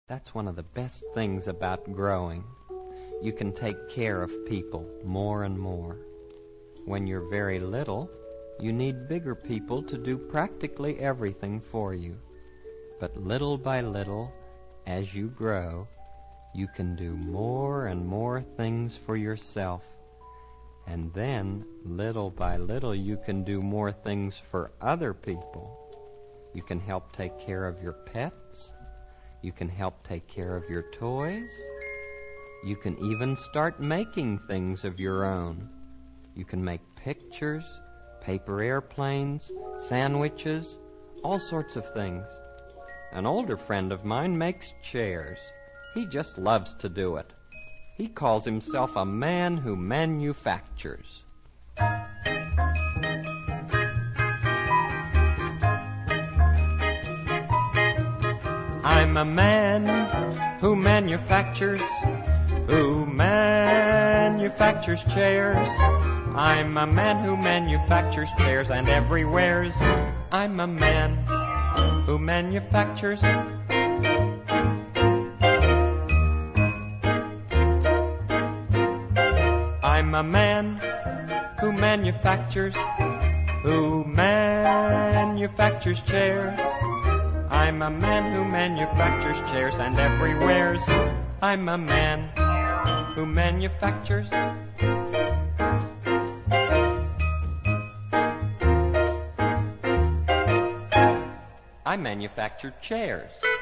That's one of the best things about growing. You can take care of people more and more. When you're very little, you need bigger people to do practically everything for you. But little by little, as you grow, you can do more and more things for yourself. And then, little by little, you can do more things for other people. You can help take care of your pets. You can help take care of your toys. You can even start making things of your own. You can make pictures, paper airplanes, sandwiches, all sorts of things. An older friend of mine makes chairs. He just loves to do it. He calls himself a man who manufactures. I'm a man who manufactures chairs. I'm a man who manufactures chairs and everywheres. I'm a man who manufactures. I'm a man who manufactures chairs. I'm a man who manufactures chairs and everywheres. I'm a man who manufactures. I manufacture chairs.